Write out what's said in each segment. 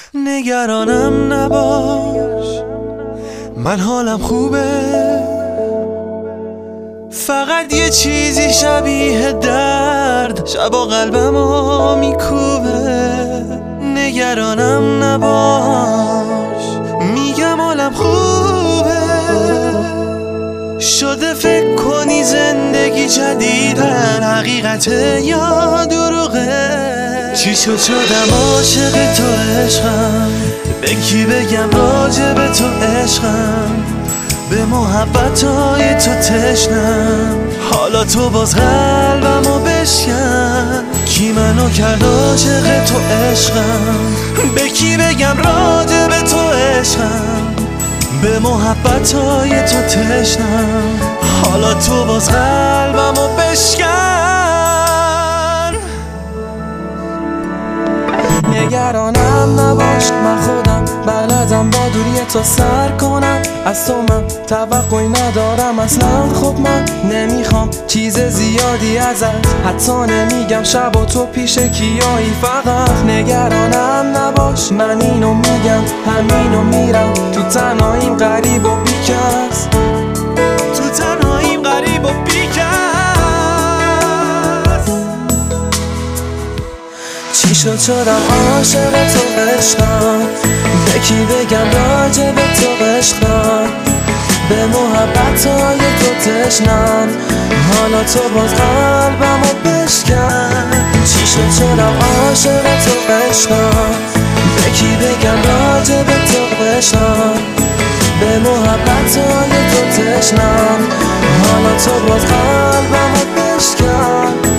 نگرانم نباش، من حالم خوبه، فقط یه چیزی شبیه درد شبا قلبمو میکوبه. نگرانم نباش، میگم حالم خوبه، شده فکر کنی زندگی جدیدن حقیقته یا دروغه. چی شدم عاشق تو عشقم، به کی بگم راجع به تو عشقم، به محبتای تو تشنم، حالا تو باز قلبمو بشکن. کی منو کرد عاشق تو عشقم، به کی بگم راجع به تو عشقم، به محبتای تو تشنم، حالا تو باز قلبمو بشکن. نگرانم نباش، من خودم بلدم با دوری تو سر کنم، از تو من توقعی ندارم اصلا. خب من نمیخوام چیز زیادی ازت، حتی نمیگم شب و تو پیش کیایی. فقط نگرانم نباش، من اینو میگم همینو میرم، تو تنهاییم غریب و بیکس، تو تنهاییم غریب و بیکس. چی شدم عاشق تو عشقم، به کی بگم راجع به تو عشقم، به محبتای تو تشنم، حالا تو باز قلبمو بشکن. چی شدم عاشق تو عشقم، به کی بگم راجع به تو عشقم، به محبتای تو تشنم، حالا تو باز قلبمو بشکن.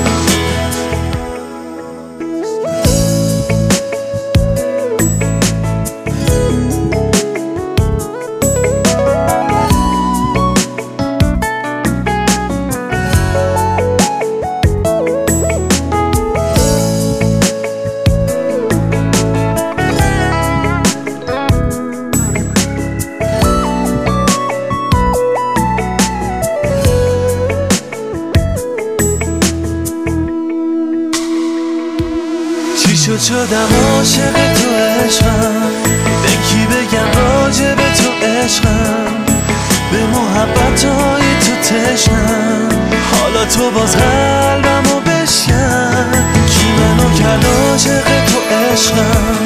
شدم عاشق تو عشقم، به کی بگم راجع به تو عشقم، به محبتای تو تشنم، حالا تو باز قلبمو بشکن. کی منو کرد عاشق تو عشقم،